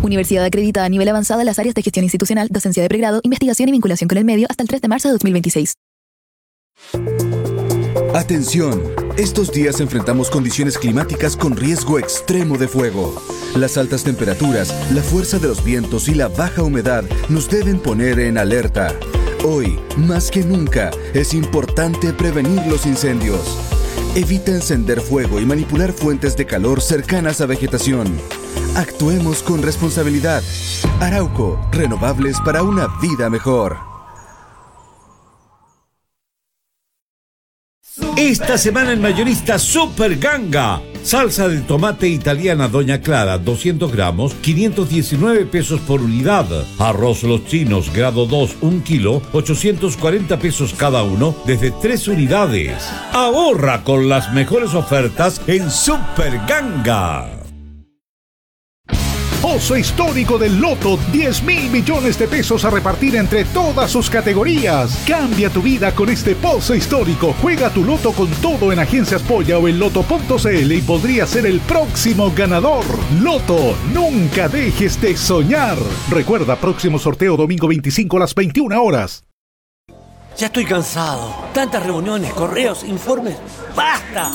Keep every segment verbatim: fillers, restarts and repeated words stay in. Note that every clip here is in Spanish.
Universidad acredita a nivel avanzado las áreas de gestión institucional, docencia de pregrado, investigación y vinculación con el medio hasta el tres de marzo de dos mil veintiséis. Atención, estos días enfrentamos condiciones climáticas con riesgo extremo de fuego. Las altas temperaturas, la fuerza de los vientos y la baja humedad nos deben poner en alerta. Hoy, más que nunca, es importante prevenir los incendios. Evita encender fuego y manipular fuentes de calor cercanas a vegetación. Actuemos con responsabilidad. Arauco, renovables para una vida mejor. Esta semana en Mayorista Super Ganga. Salsa de tomate italiana Doña Clara, doscientos gramos, quinientos diecinueve pesos por unidad. Arroz Los Chinos, grado dos, un kilo, ochocientos cuarenta pesos cada uno, desde tres unidades. Ahorra con las mejores ofertas en Super Ganga. Pozo histórico del Loto, diez mil millones de pesos a repartir entre todas sus categorías. Cambia tu vida con este pozo histórico. Juega tu Loto con todo en Agencias Polla o en loto punto cl y podría ser el próximo ganador. Loto, nunca dejes de soñar. Recuerda, próximo sorteo domingo veinticinco a las veintiuna horas. Ya estoy cansado. Tantas reuniones, correos, informes. ¡Basta!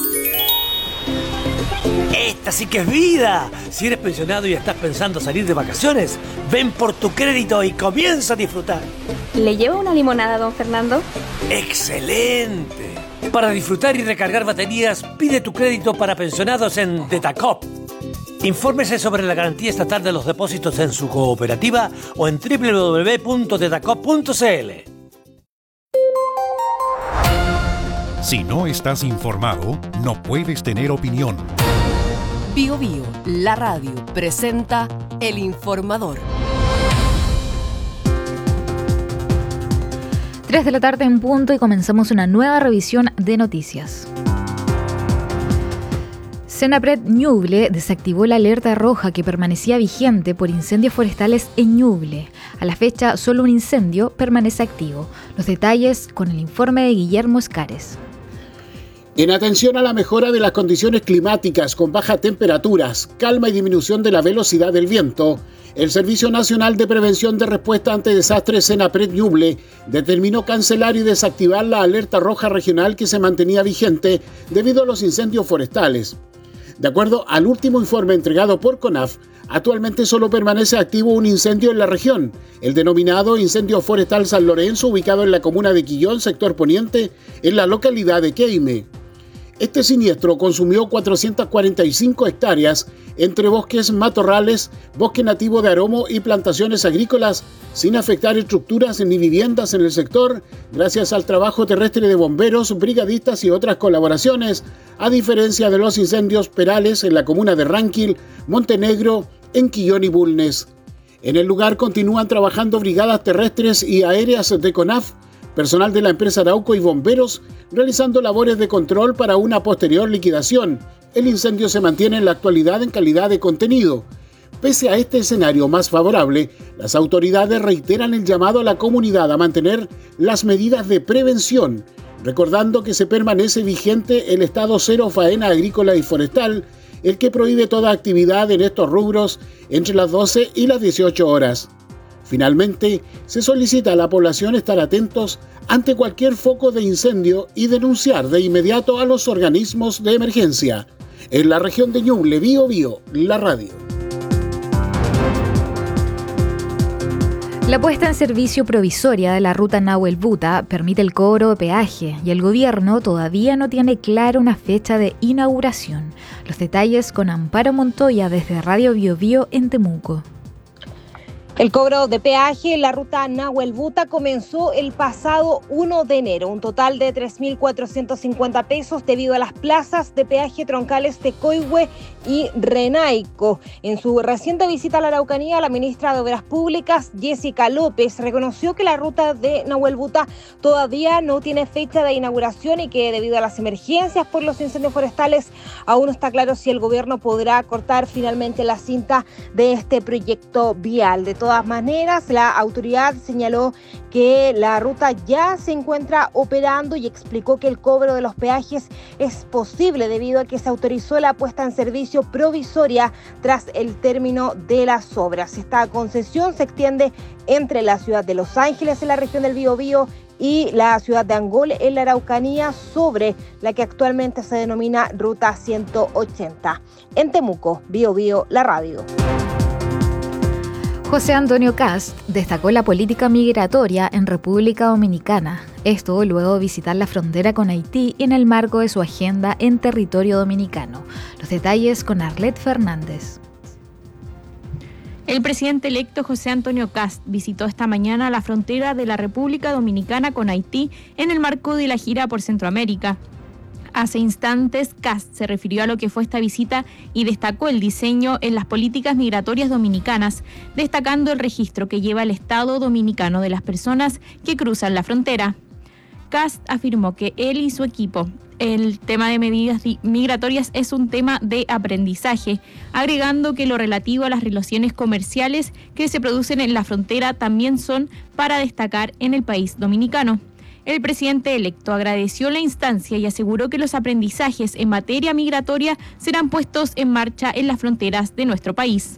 Esta sí que es vida. Si eres pensionado y estás pensando salir de vacaciones, ven por tu crédito y comienza a disfrutar. ¿Le lleva una limonada, don Fernando? ¡Excelente! Para disfrutar y recargar baterías, pide tu crédito para pensionados en Detacop. Infórmese sobre la garantía estatal de los depósitos en su cooperativa o en doble u doble u doble u punto detacop punto cl. Si no estás informado, no puedes tener opinión. Bio Bio, la radio, presenta El Informador. tres de la tarde en punto y comenzamos una nueva revisión de noticias. Senapred Ñuble desactivó la alerta roja que permanecía vigente por incendios forestales en Ñuble. A la fecha, solo un incendio permanece activo. Los detalles con el informe de Guillermo Escares. En atención a la mejora de las condiciones climáticas con bajas temperaturas, calma y disminución de la velocidad del viento, el Servicio Nacional de Prevención de Respuesta ante Desastres Senapred Ñuble determinó cancelar y desactivar la alerta roja regional que se mantenía vigente debido a los incendios forestales. De acuerdo al último informe entregado por CONAF, actualmente solo permanece activo un incendio en la región, el denominado Incendio Forestal San Lorenzo, ubicado en la comuna de Quillón, sector poniente, en la localidad de Queime. Este siniestro consumió cuatrocientas cuarenta y cinco hectáreas entre bosques, matorrales, bosque nativo de aromo y plantaciones agrícolas, sin afectar estructuras ni viviendas en el sector, gracias al trabajo terrestre de bomberos, brigadistas y otras colaboraciones, a diferencia de los incendios perales en la comuna de Ranquil, Montenegro, en Quillón y Bulnes. En el lugar continúan trabajando brigadas terrestres y aéreas de CONAF, personal de la empresa Arauco y bomberos, realizando labores de control para una posterior liquidación. El incendio se mantiene en la actualidad en calidad de contenido. Pese a este escenario más favorable, las autoridades reiteran el llamado a la comunidad a mantener las medidas de prevención, recordando que se permanece vigente el estado cero faena agrícola y forestal, el que prohíbe toda actividad en estos rubros entre las doce y las dieciocho horas. Finalmente, se solicita a la población estar atentos ante cualquier foco de incendio y denunciar de inmediato a los organismos de emergencia. En la región de Ñuble, Bio Bio, la radio. La puesta en servicio provisoria de la ruta Nahuel Buta permite el cobro de peaje y el gobierno todavía no tiene clara una fecha de inauguración. Los detalles con Amparo Montoya desde Radio Bio Bio en Temuco. El cobro de peaje en la ruta Nahuel Buta comenzó el pasado primero de enero, un total de tres mil cuatrocientos cincuenta pesos debido a las plazas de peaje troncales de Coihue y Renaico. En su reciente visita a la Araucanía, la ministra de Obras Públicas, Jessica López, reconoció que la ruta de Nahuel Buta todavía no tiene fecha de inauguración y que debido a las emergencias por los incendios forestales, aún no está claro si el gobierno podrá cortar finalmente la cinta de este proyecto vial. De todas maneras, la autoridad señaló que la ruta ya se encuentra operando y explicó que el cobro de los peajes es posible debido a que se autorizó la puesta en servicio servicio provisoria tras el término de las obras. Esta concesión se extiende entre la ciudad de Los Ángeles en la región del Biobío y la ciudad de Angol en la Araucanía, sobre la que actualmente se denomina Ruta ciento ochenta. En Temuco, Biobío, la radio. José Antonio Kast destacó la política migratoria en República Dominicana. Esto luego de visitar la frontera con Haití en el marco de su agenda en territorio dominicano. Los detalles con Arlet Fernández. El presidente electo José Antonio Kast visitó esta mañana la frontera de la República Dominicana con Haití en el marco de la gira por Centroamérica. Hace instantes, Kast se refirió a lo que fue esta visita y destacó el diseño en las políticas migratorias dominicanas, destacando el registro que lleva el Estado dominicano de las personas que cruzan la frontera. Kast afirmó que él y su equipo, el tema de medidas migratorias es un tema de aprendizaje, agregando que lo relativo a las relaciones comerciales que se producen en la frontera también son para destacar en el país dominicano. El presidente electo agradeció la instancia y aseguró que los aprendizajes en materia migratoria serán puestos en marcha en las fronteras de nuestro país.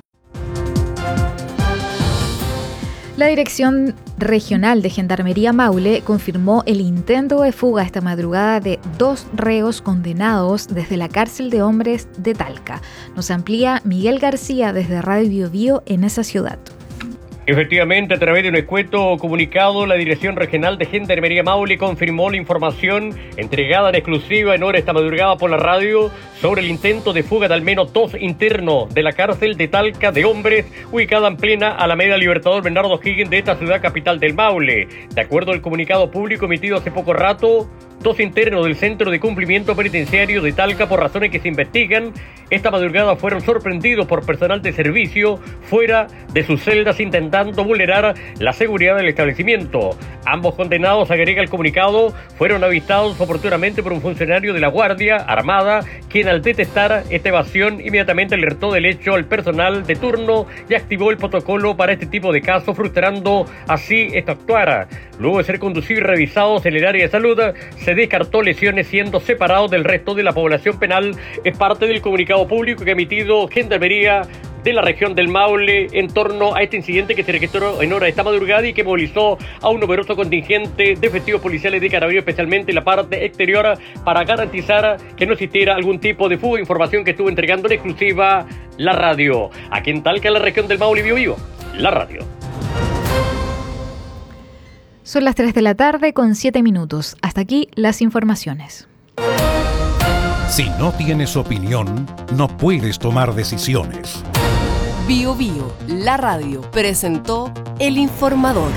La Dirección Regional de Gendarmería Maule confirmó el intento de fuga esta madrugada de dos reos condenados desde la cárcel de hombres de Talca. Nos amplía Miguel García desde Radio Biobío en esa ciudad. Efectivamente, a través de un escueto comunicado, la Dirección Regional de Gendarmería Maule confirmó la información entregada en exclusiva en hora esta madrugada por la radio sobre el intento de fuga de al menos dos internos de la cárcel de Talca de hombres, ubicada en plena Alameda Libertador Bernardo Higgins de esta ciudad capital del Maule. De acuerdo al comunicado público emitido hace poco rato, dos internos del Centro de Cumplimiento Penitenciario de Talca, por razones que se investigan, esta madrugada fueron sorprendidos por personal de servicio fuera de sus celdas intentando vulnerar la seguridad del establecimiento. Ambos condenados, agrega el comunicado, fueron avistados oportunamente por un funcionario de la Guardia Armada, quien al detectar esta evasión inmediatamente alertó del hecho al personal de turno y activó el protocolo para este tipo de casos, frustrando así esta actuara. Luego de ser conducidos y revisados en el área de salud, se descartó lesiones, siendo separados del resto de la población penal. Es parte del comunicado público que ha emitido Gendarmería de la región del Maule en torno a este incidente que se registró en hora de esta madrugada y que movilizó a un numeroso contingente de efectivos policiales de Carabineros, especialmente en la parte exterior, para garantizar que no existiera algún tipo de fuga. Información que estuvo entregando en exclusiva la radio. Aquí en Talca, en la región del Maule, Biobío, la radio. Son las tres de la tarde con siete minutos. Hasta aquí las informaciones. Si no tienes opinión, no puedes tomar decisiones. Biobío, la radio, presentó El Informador.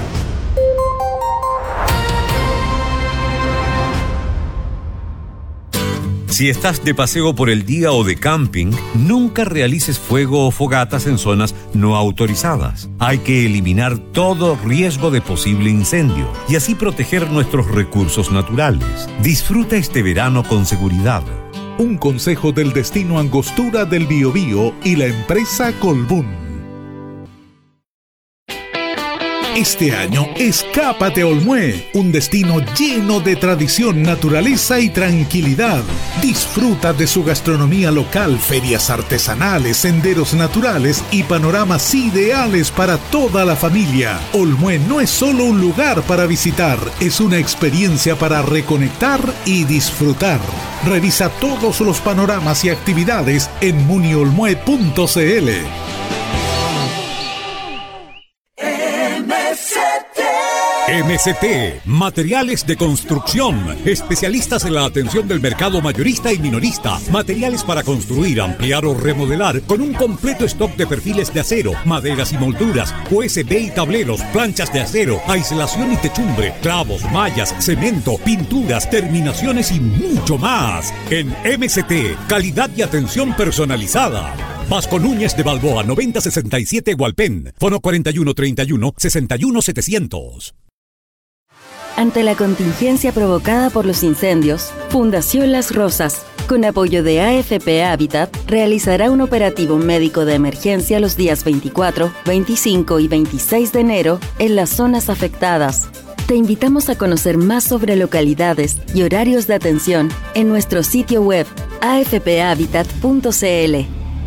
Si estás de paseo por el día o de camping, nunca realices fuego o fogatas en zonas no autorizadas. Hay que eliminar todo riesgo de posible incendio y así proteger nuestros recursos naturales. Disfruta este verano con seguridad. Un consejo del Destino Angostura del Biobío y la empresa Colbún. Este año, escápate a Olmué, un destino lleno de tradición, naturaleza y tranquilidad. Disfruta de su gastronomía local, ferias artesanales, senderos naturales y panoramas ideales para toda la familia. Olmué no es solo un lugar para visitar, es una experiencia para reconectar y disfrutar. Revisa todos los panoramas y actividades en muniolmue punto cl. M S T, Materiales de Construcción, especialistas en la atención del mercado mayorista y minorista, materiales para construir, ampliar o remodelar, con un completo stock de perfiles de acero, maderas y molduras, U S B y tableros, planchas de acero, aislación y techumbre, clavos, mallas, cemento, pinturas, terminaciones y mucho más. En M S T, calidad y atención personalizada. Vasco Núñez de Balboa, noventa sesenta y siete Hualpén, fono cuarenta y uno treinta y uno sesenta y uno setecientos. Ante la contingencia provocada por los incendios, Fundación Las Rosas, con apoyo de A F P Habitat, realizará un operativo médico de emergencia los días veinticuatro, veinticinco y veintiséis de enero en las zonas afectadas. Te invitamos a conocer más sobre localidades y horarios de atención en nuestro sitio web a f p habitat punto c l.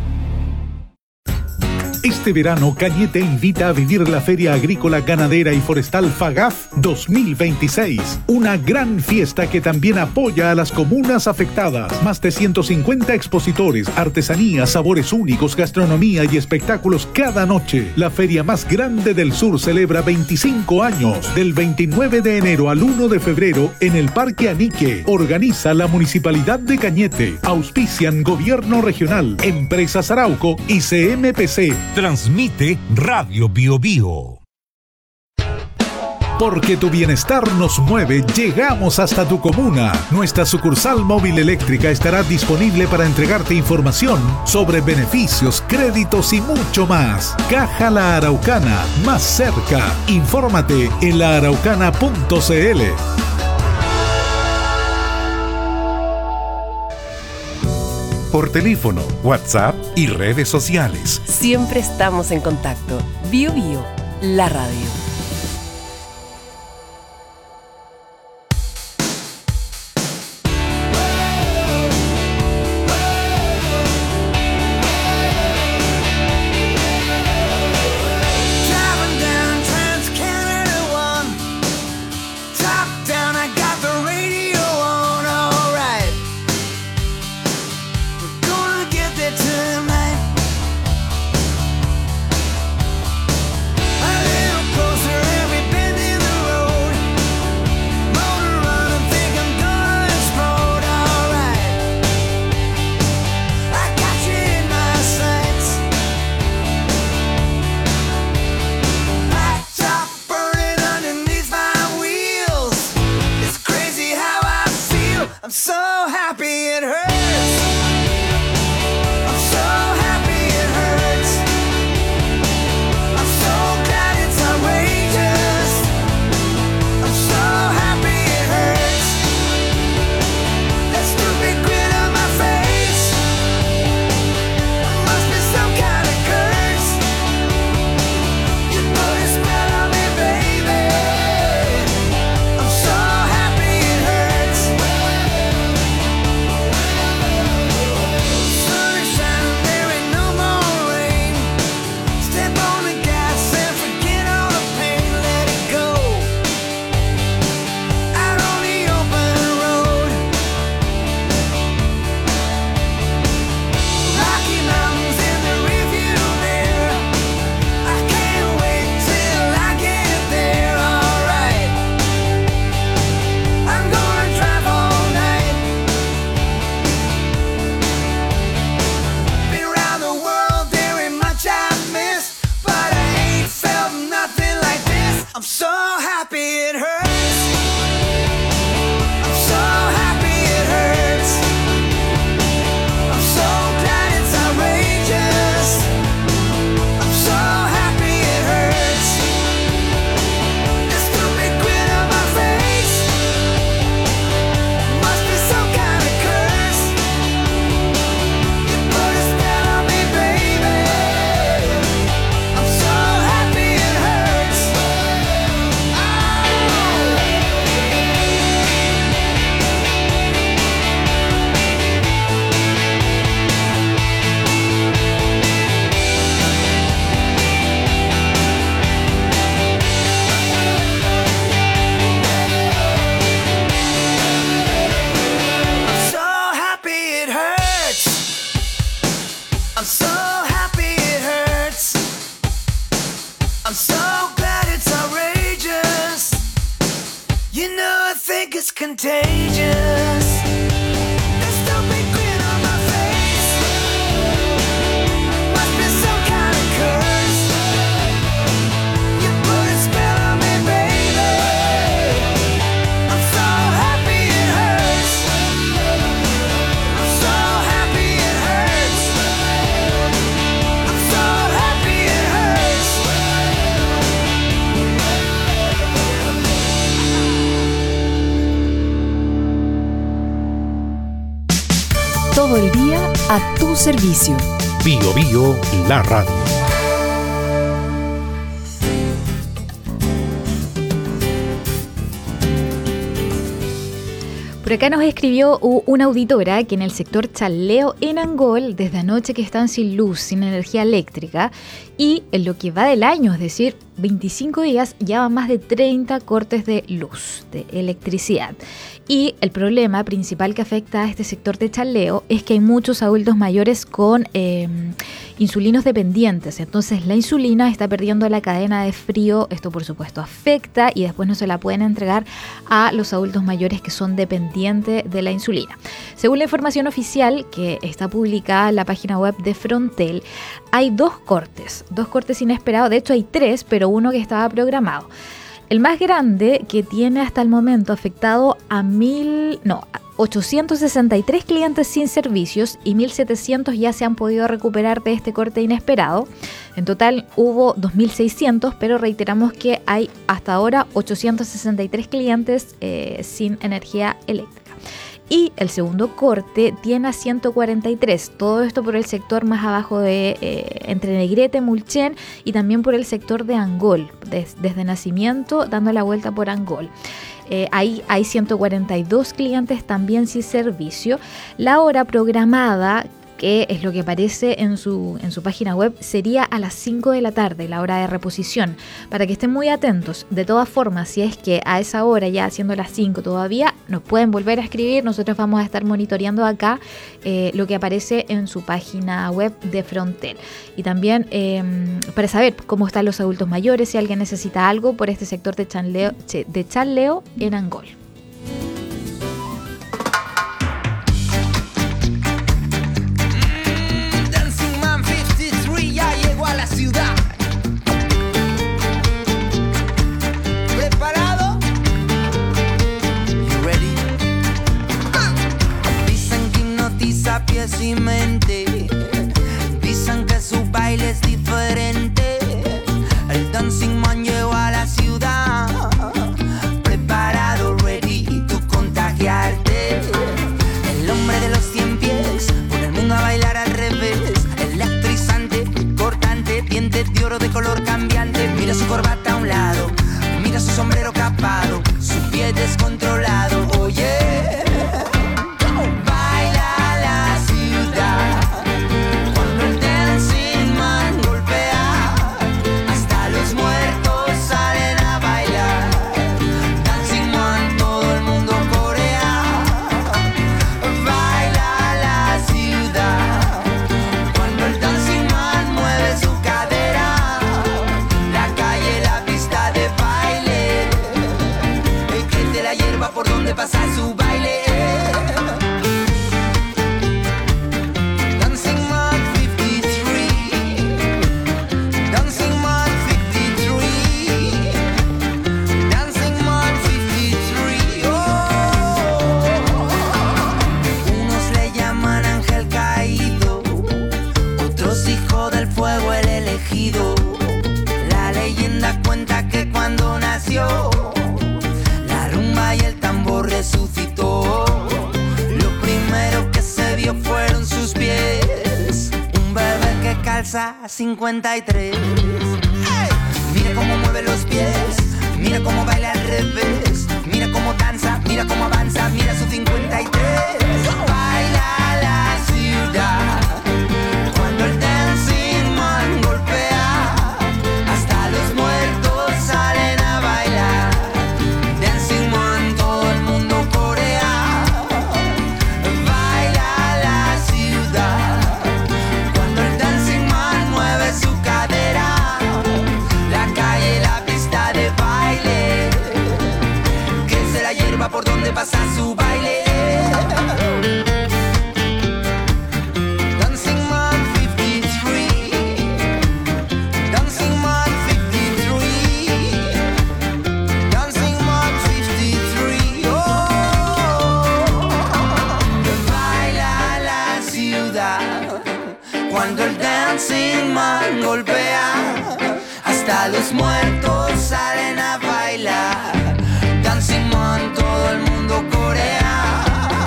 Este verano, Cañete invita a vivir la Feria Agrícola, Ganadera y Forestal FAGAF dos mil veintiséis. Una gran fiesta que también apoya a las comunas afectadas. Más de ciento cincuenta expositores, artesanías, sabores únicos, gastronomía y espectáculos cada noche. La feria más grande del sur celebra veinticinco años. Del veintinueve de enero al uno de febrero en el Parque Anique. Organiza la Municipalidad de Cañete. Auspician Gobierno Regional, Empresas Arauco y C M P C. Transmite Radio Bio Bio. Porque tu bienestar nos mueve, llegamos hasta tu comuna. Nuestra sucursal móvil eléctrica estará disponible para entregarte información sobre beneficios, créditos y mucho más. Caja La Araucana, más cerca. Infórmate en la araucana punto c l. Por teléfono, WhatsApp y redes sociales. Siempre estamos en contacto. Bio Bio, la radio. Todo el día a tu servicio. Bio Bio, la radio. Por acá nos escribió una auditora que en el sector Challeo, en Angol, desde anoche que están sin luz, sin energía eléctrica, y en lo que va del año, es decir, veinticinco días, ya van más de treinta cortes de luz, de electricidad. Y el problema principal que afecta a este sector de Challeo es que hay muchos adultos mayores con eh, insulinos dependientes. Entonces la insulina está perdiendo la cadena de frío. Esto por supuesto afecta y después no se la pueden entregar a los adultos mayores que son dependientes de la insulina. Según la información oficial que está publicada en la página web de Frontel, hay dos cortes, dos cortes inesperados. De hecho hay tres, pero uno que estaba programado. El más grande, que tiene hasta el momento afectado a mil, no, ochocientos sesenta y tres clientes sin servicios y mil setecientos ya se han podido recuperar de este corte inesperado. En total hubo dos mil seiscientos, pero reiteramos que hay hasta ahora ochocientos sesenta y tres clientes eh, sin energía eléctrica. Y el segundo corte tiene a ciento cuarenta y tres, todo esto por el sector más abajo de eh, entre Negrete, Mulchen y también por el sector de Angol, des, desde Nacimiento dando la vuelta por Angol. Eh, ahí hay ciento cuarenta y dos clientes también sin servicio. La hora programada, que es lo que aparece en su, en su página web, sería a las cinco de la tarde, la hora de reposición, para que estén muy atentos. De todas formas, si es que a esa hora, ya siendo las cinco todavía, nos pueden volver a escribir, nosotros vamos a estar monitoreando acá eh, lo que aparece en su página web de Frontel. Y también eh, para saber cómo están los adultos mayores, si alguien necesita algo por este sector de Challeo, de Challeo en Angol. Ciudad. ¿Preparado? You ready? Ah. Dicen que hipnotiza pies y mente. Dicen que su baile es diferente. El Dancing Man llegó a la ciudad. Preparado, ready, tú contagiarte. El hombre de los cien pies pone el mundo a bailar al revés. Electrizante, cortante, dientes de oro de color cambiante. Mira su corbata a un lado, mira su sombrero capado, su pie descontrolado. Oye, baila la ciudad cuando el Dancing Man golpea. Hasta los muertos salen a bailar. Dancing Man, todo el mundo corea. Baila la ciudad cuando el Dancing Man mueve su cadera. La calle, la pista de baile, el que de la hierba por donde pasa su baile. Dancing Man cincuenta y tres, Dancing Man cincuenta y tres, Dancing Man cincuenta y tres. Oh. Unos le llaman ángel caído, otros hijo del fuego, el elegido. La leyenda cuenta que cuando nació, la rumba y el tambor resucitó. Lo primero que se vio fueron sus pies, un bebé que calza cincuenta y tres. ¡Hey! Mira cómo mueve los pies, mira cómo baila al revés, mira cómo danza, mira cómo avanza, mira su cincuenta y tres. Baila la ciudad cuando el Dancing Man golpea. Hasta los muertos salen a bailar. Dancing Man, todo el mundo corea. Baila la ciudad cuando el Dancing Man mueve su cadera. La calle, la pista de baile, que se la hierba por donde pasa su baile. Dancing Man cincuenta y tres, Dancing Man cincuenta y tres, Dancing Man cincuenta y tres. Oh, baila la ciudad cuando el Dancing Man golpea. Hasta los muertos salen a bailar. Dancing Man, todo el mundo corea.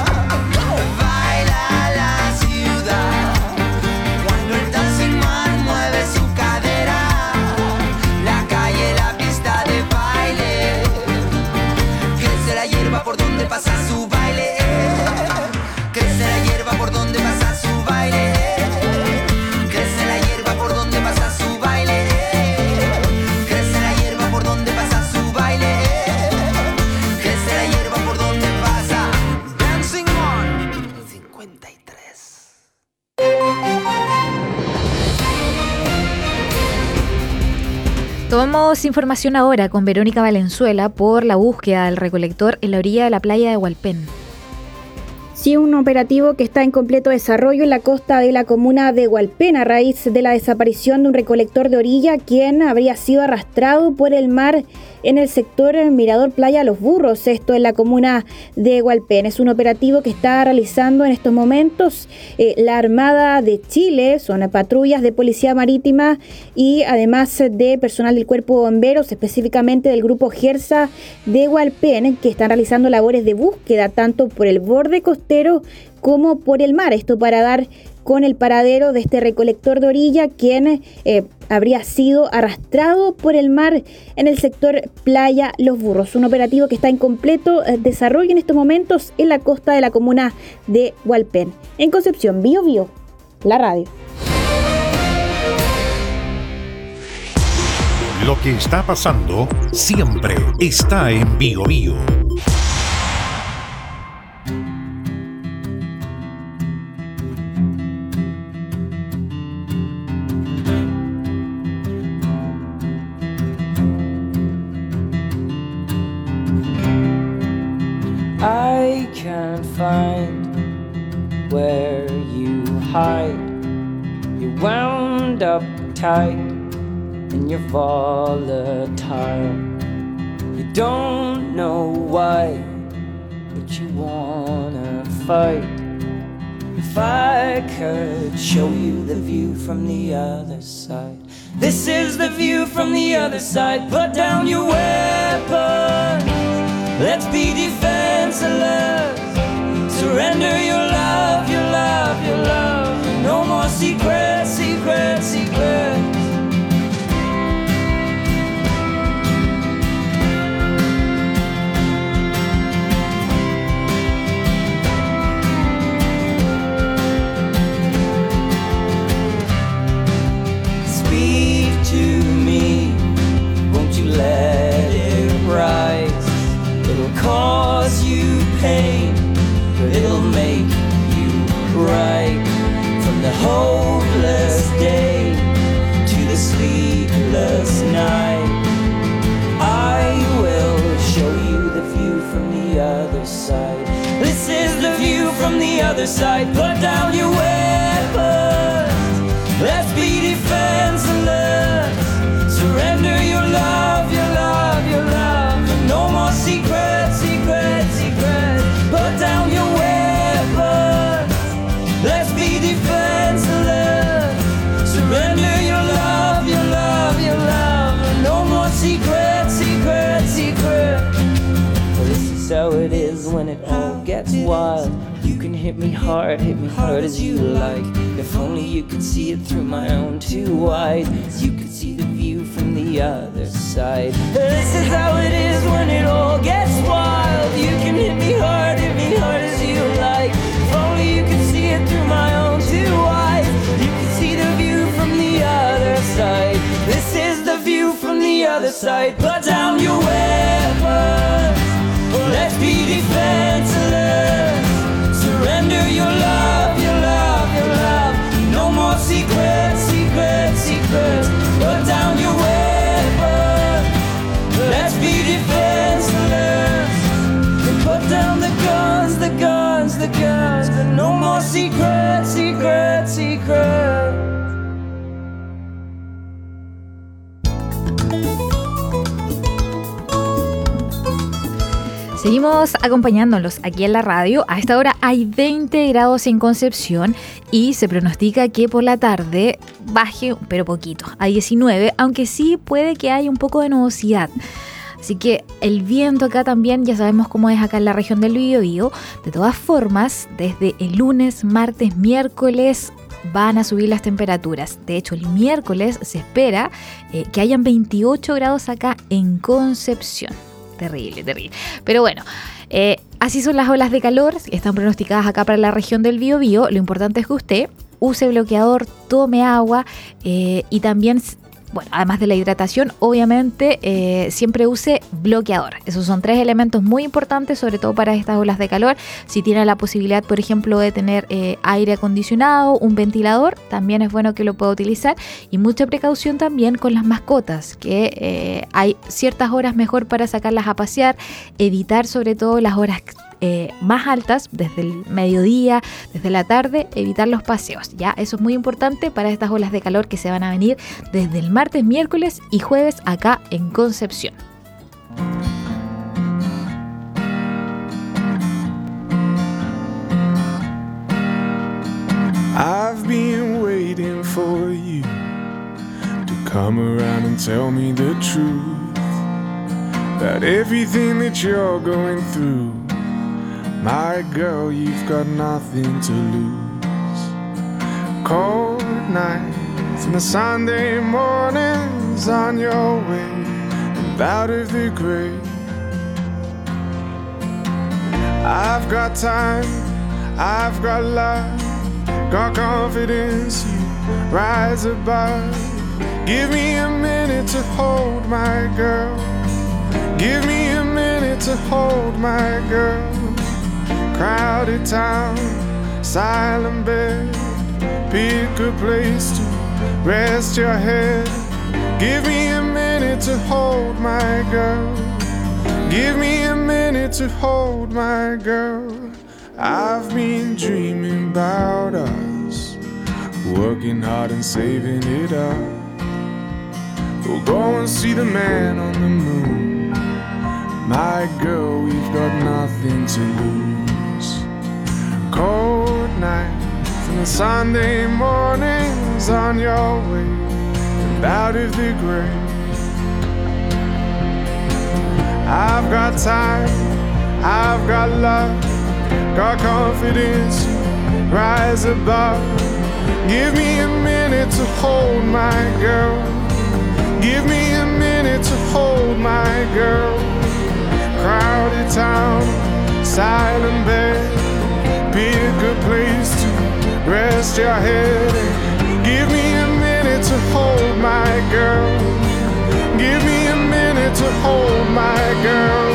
Baila la ciudad cuando el Dancing Man mueve su cadera. La calle, la pista de baile, crece la hierba por donde pasa su baile. Tomamos información ahora con Verónica Valenzuela por la búsqueda del recolector en la orilla de la playa de Hualpén. Sí, un operativo que está en completo desarrollo en la costa de la comuna de Hualpén a raíz de la desaparición de un recolector de orilla quien habría sido arrastrado por el mar en el sector Mirador Playa Los Burros, esto en la comuna de Hualpén. Es un operativo que está realizando en estos momentos eh, la Armada de Chile, son patrullas de Policía Marítima y además de personal del Cuerpo de Bomberos, específicamente del Grupo Gersa de Hualpén, que están realizando labores de búsqueda tanto por el borde costero como por el mar, esto para dar con el paradero de este recolector de orilla, quien eh, habría sido arrastrado por el mar en el sector Playa Los Burros. Un operativo que está en completo eh, desarrollo en estos momentos en la costa de la comuna de Hualpén. En Concepción, Bio Bio, la radio. Lo que está pasando siempre está en Bio Bio. I can't find where you hide. You're wound up tight and you're volatile. You don't know why, but you wanna fight. If I could show you the view from the other side. This is the view from the other side. Put down your weapons. Let's be defenseless. Surrender your love, your love, your love. No more secrets, secrets, secrets. Speak to me, won't you let it rise? It'll cause you pain, but it'll make you right. From the hopeless day to the sleepless night, I will show you the view from the other side. This is the view from the other side. Put down your weapons. Let's be defenseless. Surrender your love, your love, your love. No more secrets, secrets, secrets. Put down your weapons. Let's be defenseless. Surrender your love, your love, your love. No more secrets, secrets, secrets. Well, this is how it is when it all gets wild. You can hit me hard, hit me hard as you like. If only you could see it through my own two eyes. You could see the view from the other side. This is how it is when it all gets wild. You can hit me hard, hit me hard as you like. If only you could see it through my own two eyes. You could see the view from the other side. This is the view from the other side. Put down your weapons. Let's be defenseless. Surrender your love, your love, your love. No more secrets, secrets, secrets. Put down your weapons. Let's be defenseless. And put down the guns, the guns, the guns. No more secrets, secrets, secrets. Seguimos acompañándolos aquí en la radio. A esta hora hay veinte grados en Concepción y se pronostica que por la tarde baje, pero poquito, a diecinueve, aunque sí puede que haya un poco de nubosidad. Así que el viento acá también, ya sabemos cómo es acá en la región del Biobío. De todas formas, desde el lunes, martes, miércoles van a subir las temperaturas. De hecho, el miércoles se espera eh, que hayan veintiocho grados acá en Concepción. Terrible, terrible. Pero bueno, eh, así son las olas de calor, están pronosticadas acá para la región del Biobío. Lo importante es que usted use bloqueador, tome agua eh, y también Bueno, además de la hidratación, obviamente eh, siempre use bloqueador. Esos son tres elementos muy importantes, sobre todo para estas olas de calor. Si tiene la posibilidad, por ejemplo, de tener eh, aire acondicionado, un ventilador, también es bueno que lo pueda utilizar. Y mucha precaución también con las mascotas, que eh, hay ciertas horas mejor para sacarlas a pasear, evitar sobre todo las horas Eh, más altas, desde el mediodía, desde la tarde, evitar los paseos. Ya, eso es muy importante para estas olas de calor que se van a venir desde el martes, miércoles y jueves acá en Concepción. I've been waiting for you to come around and tell me the truth about everything that you're going through. My girl, you've got nothing to lose. Cold nights and the Sunday mornings on your way and out of the grave. I've got time, I've got love, got confidence, you rise above. Give me a minute to hold my girl. Give me a minute to hold my girl. Crowded town, silent bed, pick a place to rest your head. Give me a minute to hold my girl. Give me a minute to hold my girl. I've been dreaming about us, working hard and saving it up. We'll go and see the man on the moon. My girl, we've got nothing to lose. Cold nights and the Sunday mornings on your way and out of the grave. I've got time, I've got love, got confidence, rise above. Give me a minute to hold my girl. Give me a minute to hold my girl. Crowded town, silent bed, pick a place to rest your head. Give me a minute to hold my girl. Give me a minute to hold my girl.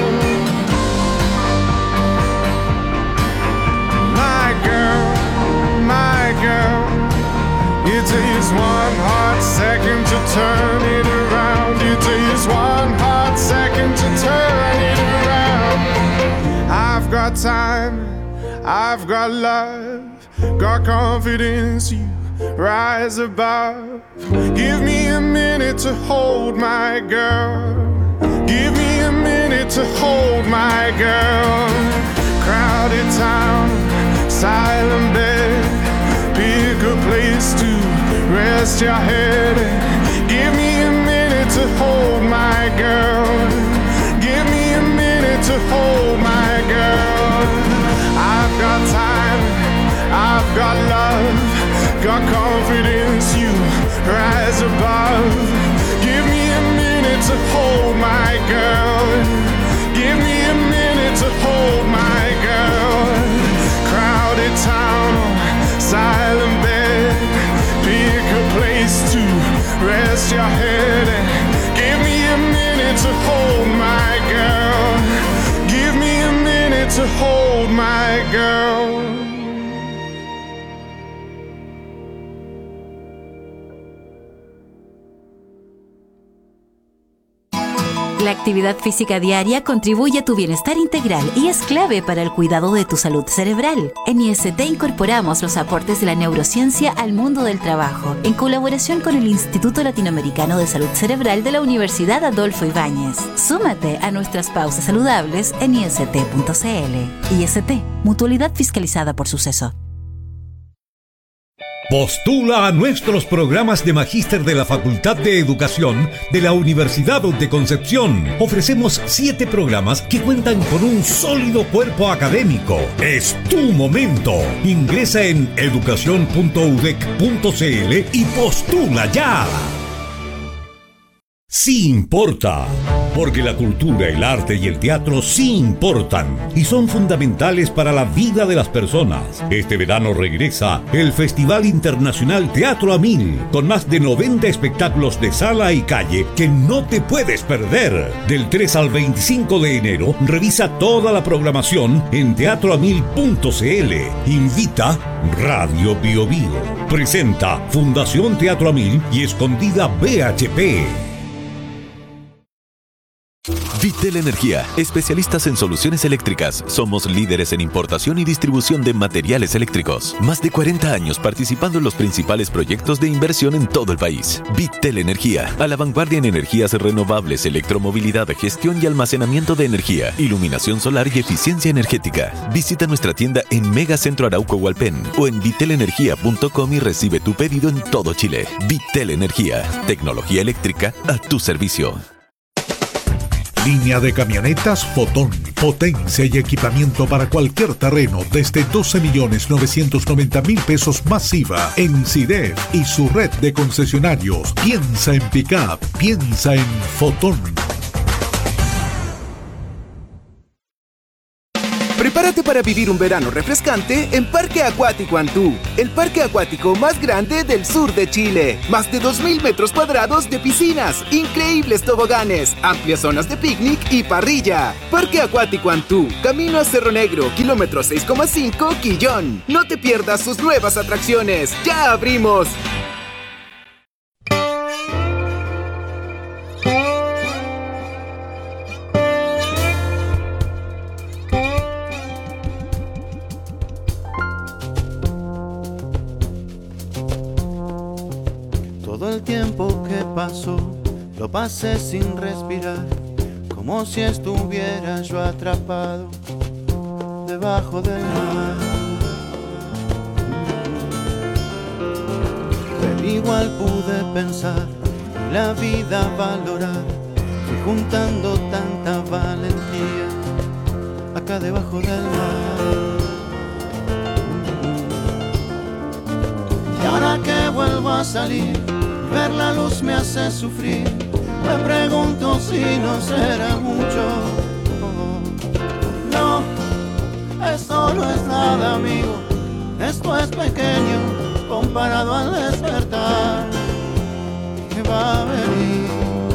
My girl, my girl. It takes one hot second to turn it around. It takes one hot second to turn it around. I've got time, I've got love, got confidence, you rise above. Give me a minute to hold my girl. Give me a minute to hold my girl. Crowded town, silent bed, pick a place to rest your head. Give me a minute to hold my girl. Give me a minute to hold my girl. I've got time, I've got love, got confidence, you rise above. Give me a minute to hold my girl. Give me a minute to hold my girl. Crowded town, silent bed, pick a place to rest your head. Give me a minute to hold my girl. Give me a minute to hold my girl. La actividad física diaria contribuye a tu bienestar integral y es clave para el cuidado de tu salud cerebral. En I S T incorporamos los aportes de la neurociencia al mundo del trabajo, en colaboración con el Instituto Latinoamericano de Salud Cerebral de la Universidad Adolfo Ibáñez. Súmate a nuestras pausas saludables en I S T punto C L. I S T, mutualidad fiscalizada por Suceso. Postula a nuestros programas de magíster de la Facultad de Educación de la Universidad de Concepción. Ofrecemos siete programas que cuentan con un sólido cuerpo académico. Es tu momento. Ingresa en educación punto u d e c punto c l y postula ya. Sí importa, porque la cultura, el arte y el teatro sí importan y son fundamentales para la vida de las personas. Este verano regresa el Festival Internacional Teatro a Mil, con más de noventa espectáculos de sala y calle que no te puedes perder. Del tres al veinticinco de enero, revisa toda la programación en teatro a mil punto c l. Invita Radio Bio Bio. Presenta Fundación Teatro a Mil y Escondida B H P. Vitel Energía, especialistas en soluciones eléctricas. Somos líderes en importación y distribución de materiales eléctricos. Más de cuarenta años participando en los principales proyectos de inversión en todo el país. Vitel Energía, a la vanguardia en energías renovables, electromovilidad, gestión y almacenamiento de energía, iluminación solar y eficiencia energética. Visita nuestra tienda en Megacentro Arauco Hualpén o en vitel energía punto com y recibe tu pedido en todo Chile. Vitel Energía, tecnología eléctrica a tu servicio. Línea de camionetas Fotón. Potencia y equipamiento para cualquier terreno desde doce millones novecientos noventa mil pesos masiva en CIDEF y su red de concesionarios. Piensa en pick-up, piensa en Fotón. Prepárate para vivir un verano refrescante en Parque Acuático Antú, el parque acuático más grande del sur de Chile. Más de dos mil metros cuadrados de piscinas, increíbles toboganes, amplias zonas de picnic y parrilla. Parque Acuático Antú, camino a Cerro Negro, kilómetro seis coma cinco, Quillón. No te pierdas sus nuevas atracciones. ¡Ya abrimos! Todo el tiempo que pasó lo pasé sin respirar, como si estuviera yo atrapado debajo del mar. Pero igual pude pensar y la vida valorar, y juntando tanta valentía acá debajo del mar. Y ahora que vuelvo a salir, ver la luz me hace sufrir. Me pregunto si no será mucho. No, esto no es nada, amigo. Esto es pequeño comparado al despertar que va a venir.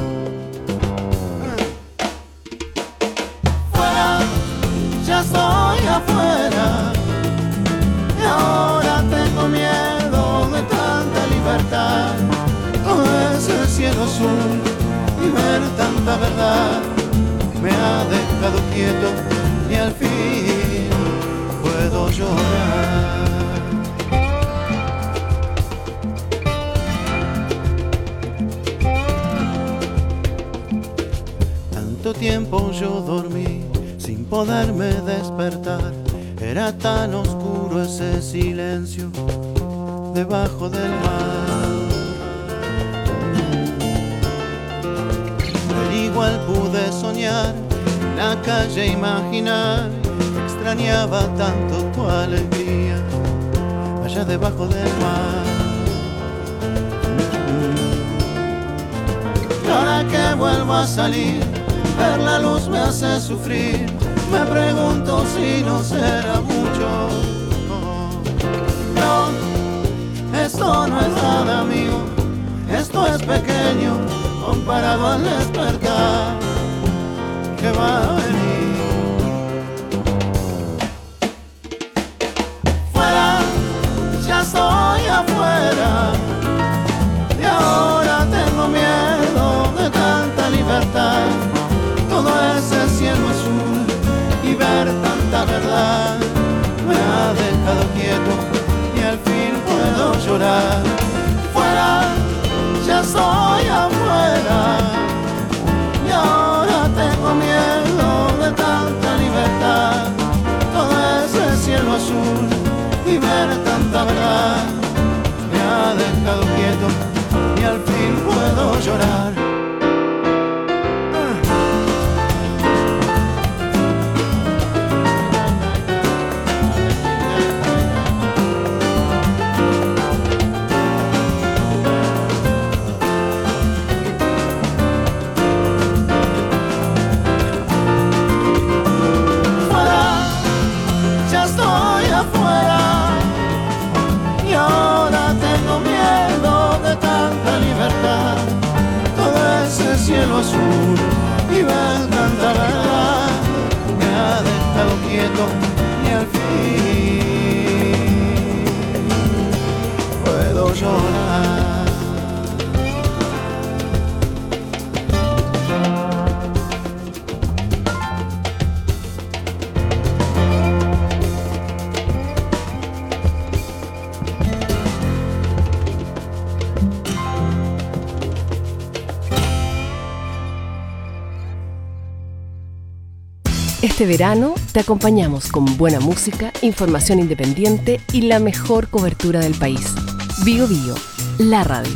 Fuera, ya estoy afuera. Y ahora tengo miedo de tanta libertad. Todo ese cielo azul y ver tanta verdad me ha dejado quieto y al fin puedo llorar. Tanto tiempo yo dormí sin poderme despertar. Era tan oscuro ese silencio debajo del mar. Igual pude soñar, la calle imaginar, extrañaba tanto tu alegría, allá debajo del mar. Y ahora que vuelvo a salir, ver la luz me hace sufrir, me pregunto si no será mucho. No, esto no es nada, amigo, esto es pequeño comparado al despertar que va a venir. Fuera, ya estoy afuera, y ahora tengo miedo de tanta libertad. Todo ese cielo azul y ver tanta verdad me ha dejado quieto y al fin puedo llorar. Fuera, ya estoy afuera y ahora tengo miedo de tanta libertad. Todo ese cielo azul y ver tanta verdad me ha dejado quieto y al fin puedo llorar. azul y ves tanta verdad, me ha dejado quieto y al fin puedo llorar. Este verano te acompañamos con buena música, información independiente y la mejor cobertura del país. Bio Bio, la radio.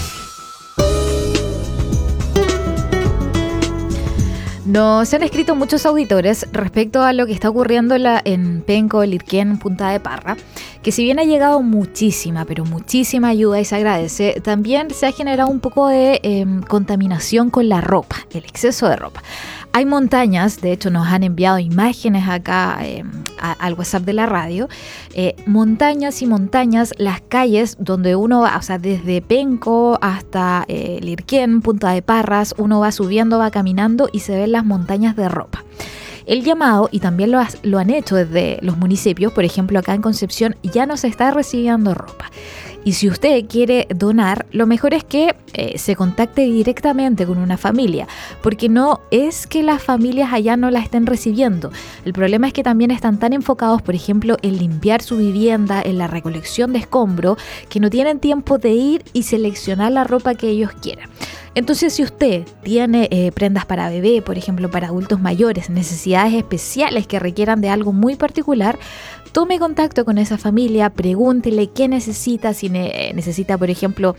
Nos han escrito muchos auditores respecto a lo que está ocurriendo en, la, en Penco, Lirquén, Punta de Parra, que si bien ha llegado muchísima, pero muchísima ayuda y se agradece, también se ha generado un poco de eh, contaminación con la ropa, el exceso de ropa. Hay montañas, de hecho nos han enviado imágenes acá eh, a, al WhatsApp de la radio, eh, montañas y montañas, las calles donde uno va, o sea, desde Penco hasta eh, Lirquén, Punta de Parras, uno va subiendo, va caminando y se ven las montañas de ropa. El llamado, y también lo, has, lo han hecho desde los municipios, por ejemplo acá en Concepción, ya no se está recibiendo ropa. Y si usted quiere donar, lo mejor es que eh, se contacte directamente con una familia, porque no es que las familias allá no la estén recibiendo. El problema es que también están tan enfocados, por ejemplo, en limpiar su vivienda, en la recolección de escombro, que no tienen tiempo de ir y seleccionar la ropa que ellos quieran. Entonces, si usted tiene eh, prendas para bebé, por ejemplo, para adultos mayores, necesidades especiales que requieran de algo muy particular, tome contacto con esa familia, pregúntele qué necesita, si ne- necesita, por ejemplo,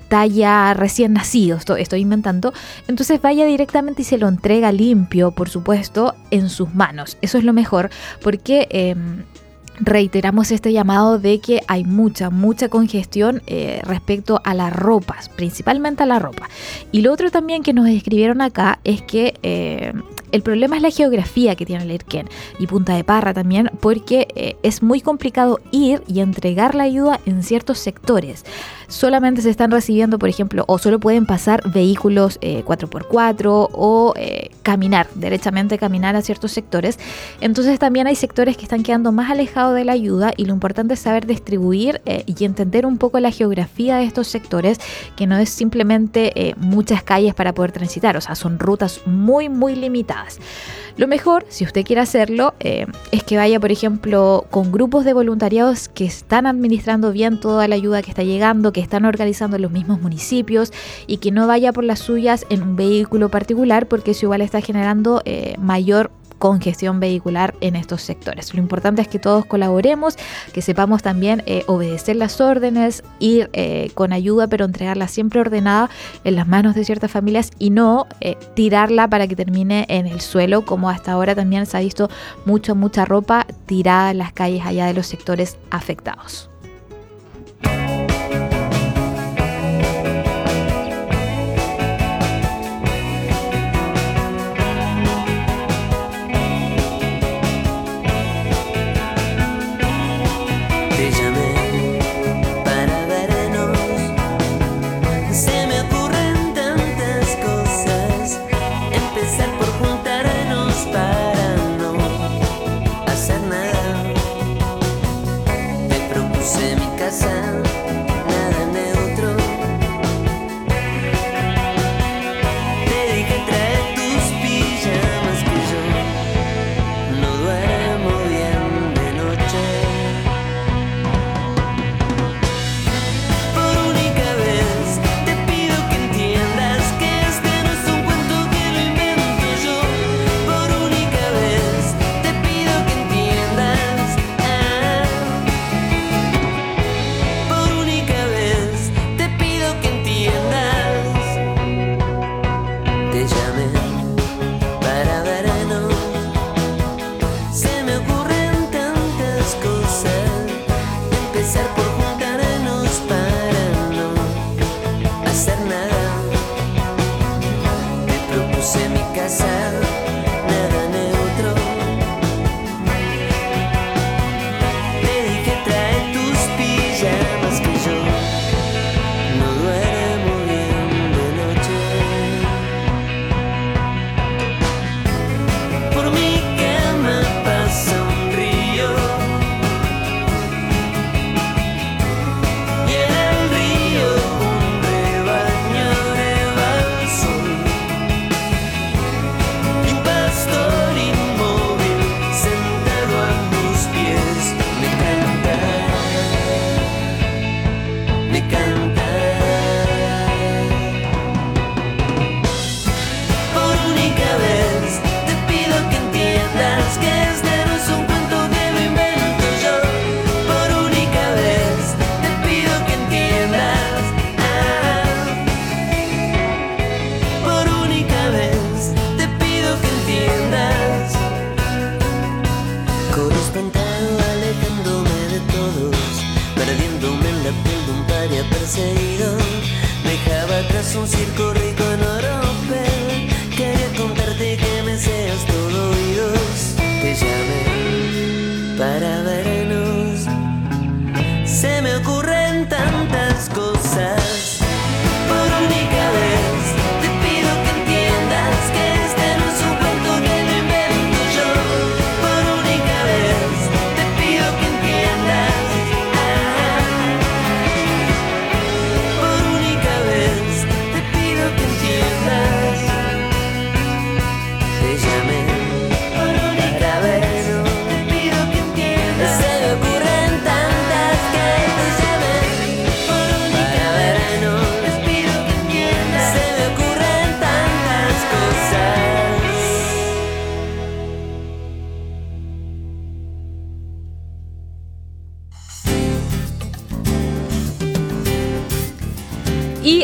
talla recién nacido, esto, estoy inventando, entonces vaya directamente y se lo entrega limpio, por supuesto, en sus manos. Eso es lo mejor, porque Eh, reiteramos este llamado de que hay mucha, mucha congestión eh, respecto a las ropas, principalmente a la ropa. Y lo otro también que nos escribieron acá es que eh, el problema es la geografía que tiene Lirquén y Punta de Parra también, porque eh, es muy complicado ir y entregar la ayuda en ciertos sectores. Solamente se están recibiendo, por ejemplo, o solo pueden pasar vehículos eh, cuatro por cuatro o eh, caminar, derechamente caminar a ciertos sectores. Entonces también hay sectores que están quedando más alejados de la ayuda y lo importante es saber distribuir eh, y entender un poco la geografía de estos sectores, que no es simplemente eh, muchas calles para poder transitar, o sea, son rutas muy, muy limitadas. Lo mejor, si usted quiere hacerlo, eh, es que vaya, por ejemplo, con grupos de voluntariados que están administrando bien toda la ayuda que está llegando, que están organizando los mismos municipios y que no vaya por las suyas en un vehículo particular, porque eso igual está generando eh, mayor congestión vehicular en estos sectores. Lo importante es que todos colaboremos, que sepamos también eh, obedecer las órdenes, ir eh, con ayuda, pero entregarla siempre ordenada en las manos de ciertas familias y no eh, tirarla para que termine en el suelo, como hasta ahora también se ha visto mucha, mucha ropa tirada en las calles allá de los sectores afectados. Te llamé para vernos, se me ocurren tantas cosas, empezar por juntarnos para no hacer nada. Te propuse mi casa, nada neutro. Te dije trae tus pijamas que yo no duermo bien de noche. Por única vez te pido que entiendas que este no es un cuento que lo invento yo. Por única vez te pido que entiendas. Ah. Por única vez te pido que entiendas. Te llamé para vernos, se me ocurren tantas cosas, empezar por juntarnos para no hacer nada. Te propuse mi casa, nada neutro. Te dije trae tus pijamas que yo no duermo bien de noche.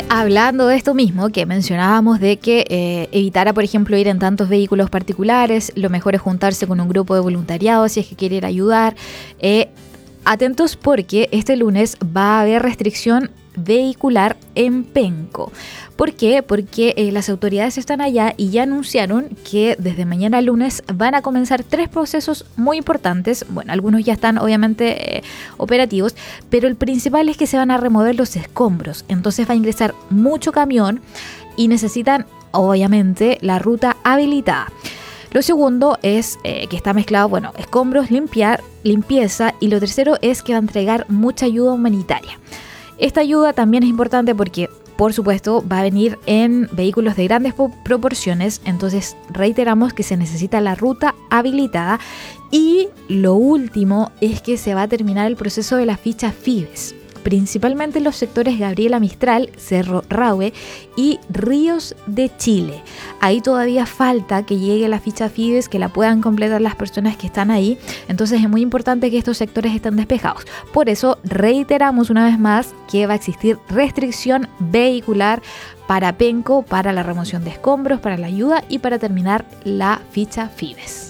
hablando de esto mismo que mencionábamos de que eh, evitara, por ejemplo, ir en tantos vehículos particulares, lo mejor es juntarse con un grupo de voluntariado si es que quiere ir a ayudar. Eh, atentos porque este lunes va a haber restricción vehicular en Penco. ¿Por qué? Porque eh, las autoridades están allá y ya anunciaron que desde mañana lunes van a comenzar tres procesos muy importantes. Bueno, algunos ya están obviamente eh, operativos, pero el principal es que se van a remover los escombros. Entonces va a ingresar mucho camión y necesitan obviamente la ruta habilitada. Lo segundo es eh, que está mezclado, bueno, escombros, limpiar, limpieza, y lo tercero es que va a entregar mucha ayuda humanitaria. Esta ayuda también es importante porque, por supuesto, va a venir en vehículos de grandes proporciones, entonces reiteramos que se necesita la ruta habilitada. Y lo último es que se va a terminar el proceso de la ficha FIBES, principalmente en los sectores Gabriela Mistral, Cerro Rahue y Ríos de Chile. Ahí todavía falta que llegue la ficha FIBES, que la puedan completar las personas que están ahí. Entonces es muy importante que estos sectores estén despejados. Por eso reiteramos una vez más que va a existir restricción vehicular para Penco, para la remoción de escombros, para la ayuda y para terminar la ficha FIBES.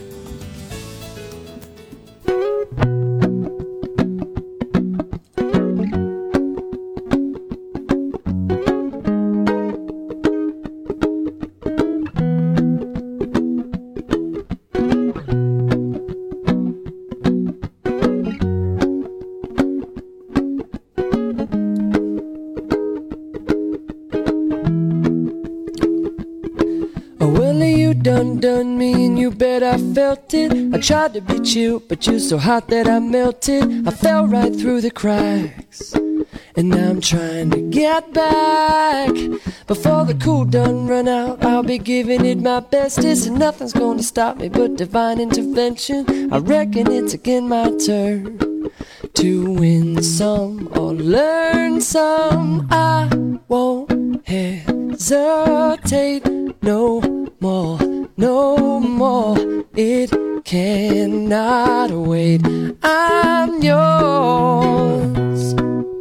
Done, done me and you bet I felt it. I tried to be chill, but you're so hot that I melted. I fell right through the cracks, and now I'm trying to get back. Before the cool done run out, I'll be giving it my bestest, and nothing's gonna stop me but divine intervention. I reckon it's again my turn to win some or learn some. I won't hesitate no more, no more. It cannot wait. I'm yours.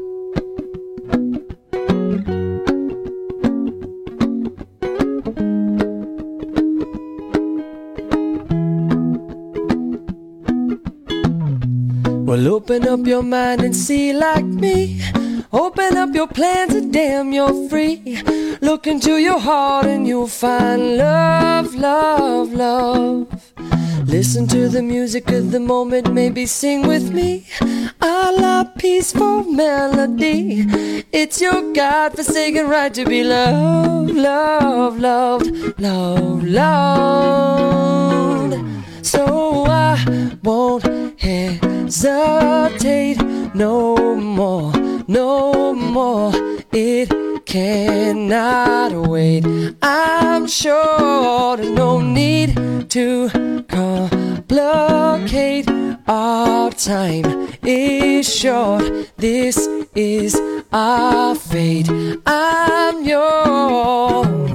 Well, open up your mind and see like me. Open up your plans and damn, you're free. Look into your heart and you'll find love, love, love. Listen to the music of the moment, maybe sing with me. A la peaceful melody. It's your God-forsaken right to be loved, loved, loved, loved, loved. So I won't hesitate no more, no more. It cannot wait. I'm sure there's no need to complicate. Our time is short. This is our fate. I'm yours.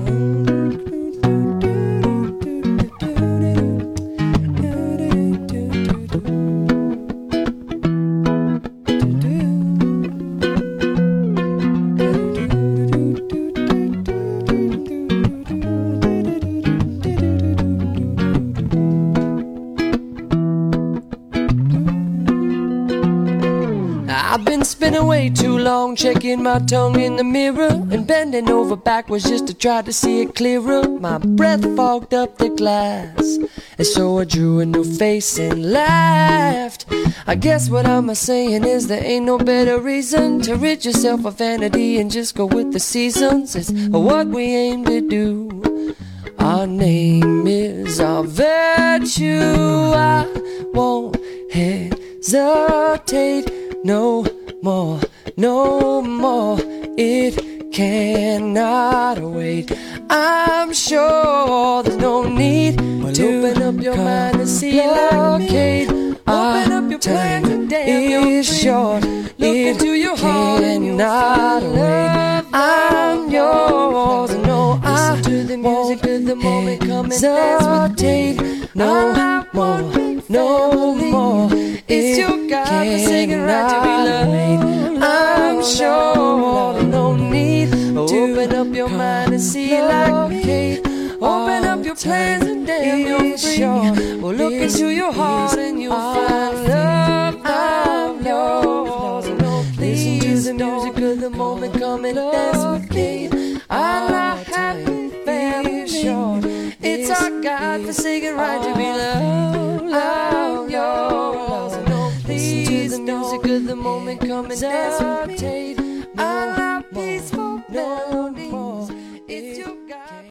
I've been spinning way too long, checking my tongue in the mirror and bending over backwards just to try to see it clearer. My breath fogged up the glass, and so I drew a new face and laughed. I guess what I'm saying is there ain't no better reason to rid yourself of vanity and just go with the seasons. It's what we aim to do. Our name is our virtue. I won't hesitate no more, no more. It cannot wait. I'm sure there's no need well, to open up your mind and see like me. Open up your plan today. It's short. Look it into your heart cannot wait. I'm yours. No, I to the music of the moment. Come and dance with me. No more, no more. It's your God-forsaken right to be loved. I'm sure there's no need to open up your mind and see it like me. Open up your plans and damn you're free. Well, look into your heart and you'll find love of yours. Listen to the music of the moment, come and dance with me. I like happy family. It's our God-forsaken right to be loved of yours. Listen to the music of the moment, come and dance with me. I like peaceful melodies. It's your God.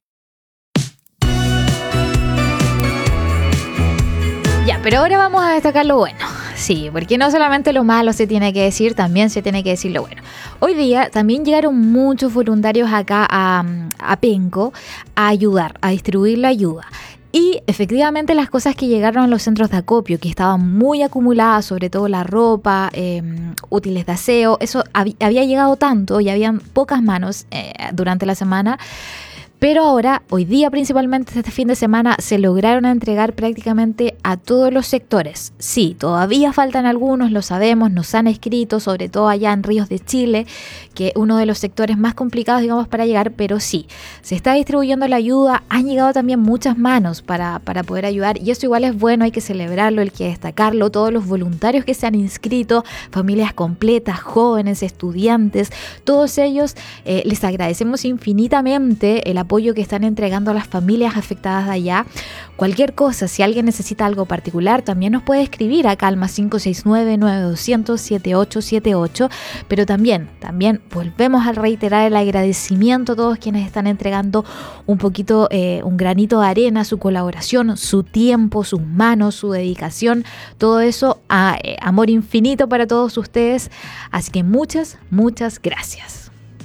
Ya, pero ahora vamos a destacar lo bueno. Sí, porque no solamente lo malo se tiene que decir, también se tiene que decir lo bueno. Hoy día también llegaron muchos voluntarios acá a, a Penco a ayudar, a distribuir la ayuda. Y efectivamente las cosas que llegaron a los centros de acopio, que estaban muy acumuladas, sobre todo la ropa, eh, útiles de aseo, eso hab- había llegado tanto y habían pocas manos eh, durante la semana. Pero ahora, hoy día principalmente este fin de semana, se lograron entregar prácticamente a todos los sectores. Sí, todavía faltan algunos, lo sabemos, nos han escrito, sobre todo allá en Ríos de Chile, que uno de los sectores más complicados, digamos, para llegar, pero sí, se está distribuyendo la ayuda, han llegado también muchas manos para, para poder ayudar, y eso igual es bueno, hay que celebrarlo, hay que destacarlo, todos los voluntarios que se han inscrito, familias completas, jóvenes, estudiantes, todos ellos eh, les agradecemos infinitamente el apoyo que están entregando a las familias afectadas de allá. Cualquier cosa, si alguien necesita algo particular, también nos puede escribir acá al más cinco seis nueve, nueve dos cero cero, siete ocho siete ocho, pero también, también volvemos a reiterar el agradecimiento a todos quienes están entregando un poquito, eh, un granito de arena, su colaboración, su tiempo, sus manos, su dedicación, todo eso, a, eh, amor infinito para todos ustedes, así que muchas, muchas gracias.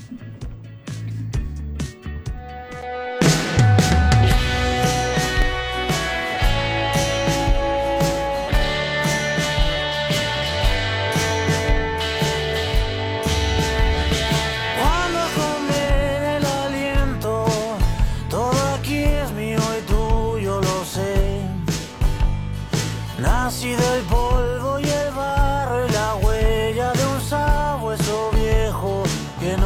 Nací del polvo y el barro y la huella de un sabueso viejo que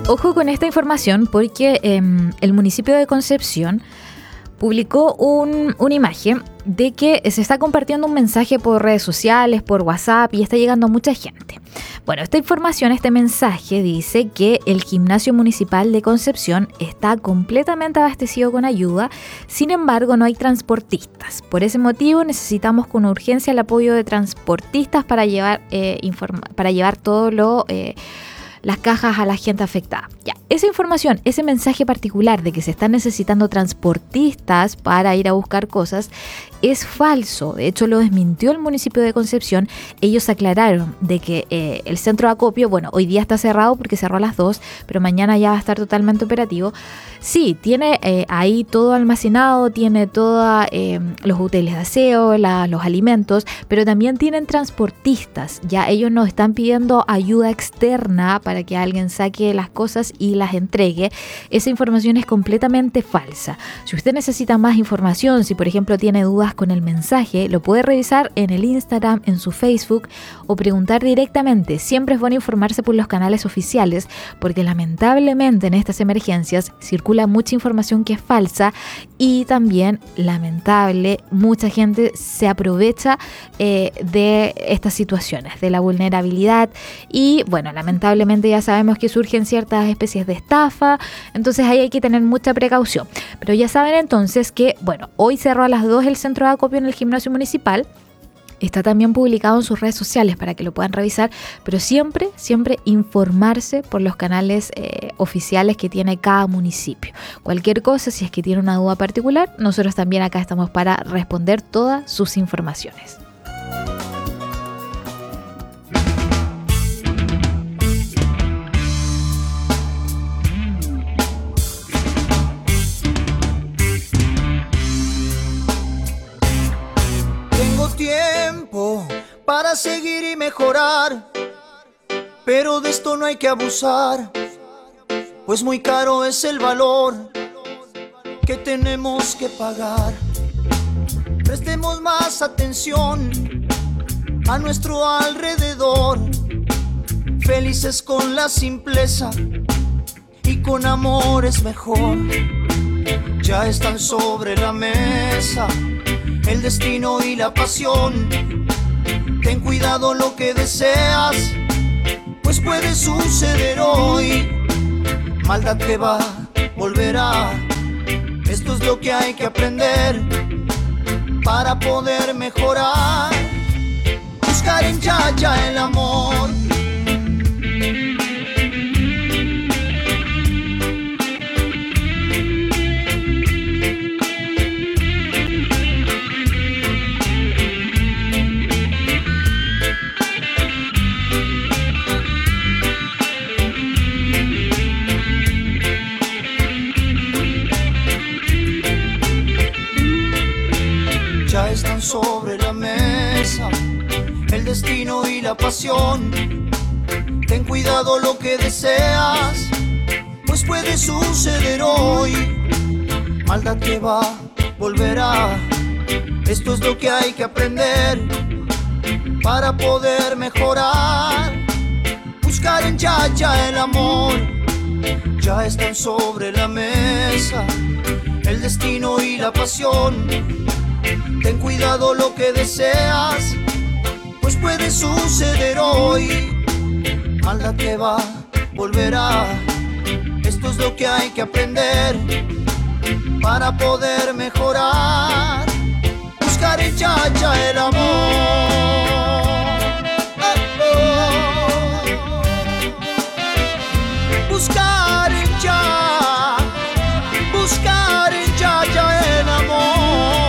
Ojo con esta información porque eh, el municipio de Concepción publicó un, una imagen de que se está compartiendo un mensaje por redes sociales, por WhatsApp, y está llegando a mucha gente. Bueno, esta información, este mensaje dice que el gimnasio municipal de Concepción está completamente abastecido con ayuda, sin embargo no hay transportistas. Por ese motivo necesitamos con urgencia el apoyo de transportistas para llevar, eh, informa- para llevar todo lo... Eh, las cajas a la gente afectada. Ya, esa información, ese mensaje particular de que se están necesitando transportistas para ir a buscar cosas es falso. De hecho, lo desmintió el municipio de Concepción. Ellos aclararon de que eh, el centro de acopio, bueno, hoy día está cerrado porque cerró a las dos, pero mañana ya va a estar totalmente operativo. Sí, tiene eh, ahí todo almacenado, tiene todos eh, los útiles de aseo, la, los alimentos, pero también tienen transportistas. Ya ellos nos están pidiendo ayuda externa para que alguien saque las cosas y las entregue. Esa información es completamente falsa. Si usted necesita más información, si por ejemplo tiene dudas con el mensaje, lo puede revisar en el Instagram, en su Facebook o preguntar directamente. Siempre es bueno informarse por los canales oficiales porque lamentablemente en estas emergencias circula mucha información que es falsa y también, lamentable, mucha gente se aprovecha eh, de estas situaciones, de la vulnerabilidad y bueno, lamentablemente ya sabemos que surgen ciertas especies de estafa, entonces ahí hay que tener mucha precaución. Pero ya saben entonces que, bueno, hoy cerró a las dos el centro de acopio en el gimnasio municipal. Está también publicado en sus redes sociales para que lo puedan revisar, pero siempre, siempre informarse por los canales eh, oficiales que tiene cada municipio. Cualquier cosa, si es que tiene una duda particular, nosotros también acá estamos para responder todas sus informaciones. Tiempo para seguir y mejorar, pero de esto no hay que abusar, pues muy caro es el valor que tenemos que pagar. Prestemos más atención a nuestro alrededor, felices con la simpleza y con amor es mejor. Ya están sobre la mesa el destino y la pasión. Ten cuidado lo que deseas, pues puede suceder hoy. Maldad que va, volverá. Esto es lo que hay que aprender para poder mejorar. Buscar en Yaya el amor. Ya están sobre la mesa el destino y la pasión. Ten cuidado lo que deseas, pues puede suceder hoy. Maldad que va, volverá. Esto es lo que hay que aprender para poder mejorar. Buscar en Yaya el amor. Ya están sobre la mesa el destino y la pasión. Ten cuidado lo que deseas, pues puede suceder hoy. Maldad que va, volverá. Esto es lo que hay que aprender para poder mejorar. Buscar en Yaya el amor. Oh, oh. Buscar en Yaya, buscar en Yaya el amor.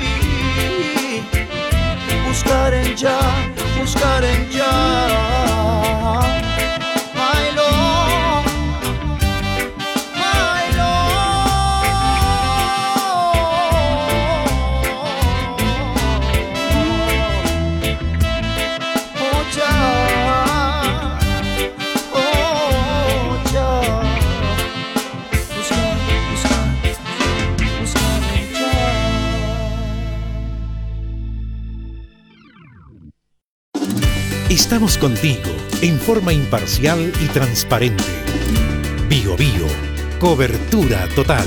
Buscar en ya, buscar en ya. Estamos contigo en forma imparcial y transparente. Bio Bio, cobertura total.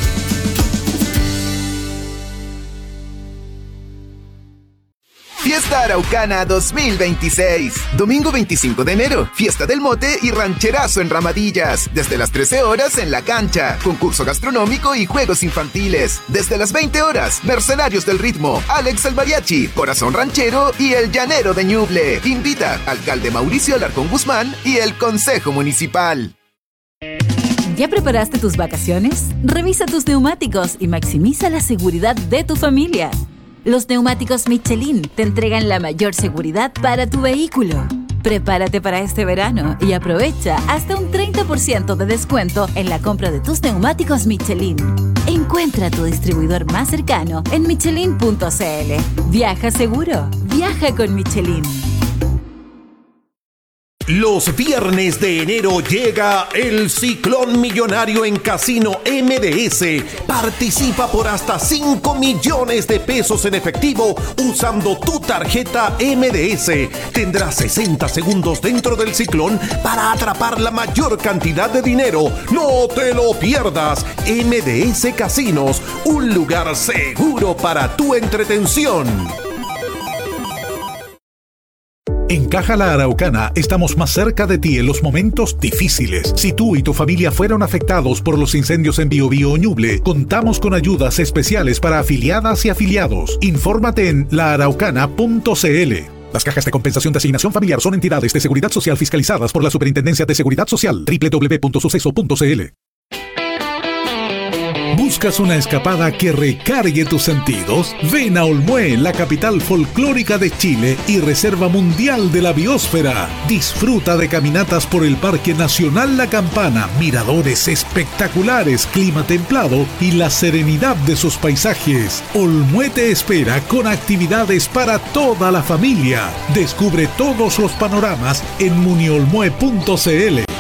Fiesta Araucana dos mil veintiséis. Domingo veinticinco de enero, fiesta del mote y rancherazo en Ramadillas. Desde las trece horas en la cancha. Concurso gastronómico y juegos infantiles. Desde las veinte horas, Mercenarios del Ritmo, Alex el Mariachi, Corazón Ranchero y El Llanero de Ñuble. Invita alcalde Mauricio Alarcón Guzmán y el Consejo Municipal. ¿Ya preparaste tus vacaciones? Revisa tus neumáticos y maximiza la seguridad de tu familia. Los neumáticos Michelin te entregan la mayor seguridad para tu vehículo. Prepárate para este verano y aprovecha hasta un treinta por ciento de descuento en la compra de tus neumáticos Michelin. Encuentra tu distribuidor más cercano en michelin punto c l. Viaja seguro, viaja con Michelin. Los viernes de enero llega el Ciclón Millonario en Casino M D S. Participa por hasta cinco millones de pesos en efectivo usando tu tarjeta M D S. Tendrás sesenta segundos dentro del ciclón para atrapar la mayor cantidad de dinero. No te lo pierdas. M D S Casinos, un lugar seguro para tu entretención. En Caja La Araucana estamos más cerca de ti en los momentos difíciles. Si tú y tu familia fueron afectados por los incendios en Biobío o Ñuble, contamos con ayudas especiales para afiliadas y afiliados. Infórmate en la araucana punto c l. Las cajas de compensación de asignación familiar son entidades de seguridad social fiscalizadas por la Superintendencia de Seguridad Social. doble u doble u doble u punto suceso punto c l. ¿Buscas una escapada que recargue tus sentidos? Ven a Olmué, la capital folclórica de Chile y reserva mundial de la biosfera. Disfruta de caminatas por el Parque Nacional La Campana, miradores espectaculares, clima templado y la serenidad de sus paisajes. Olmué te espera con actividades para toda la familia. Descubre todos los panoramas en muniolmué punto c l.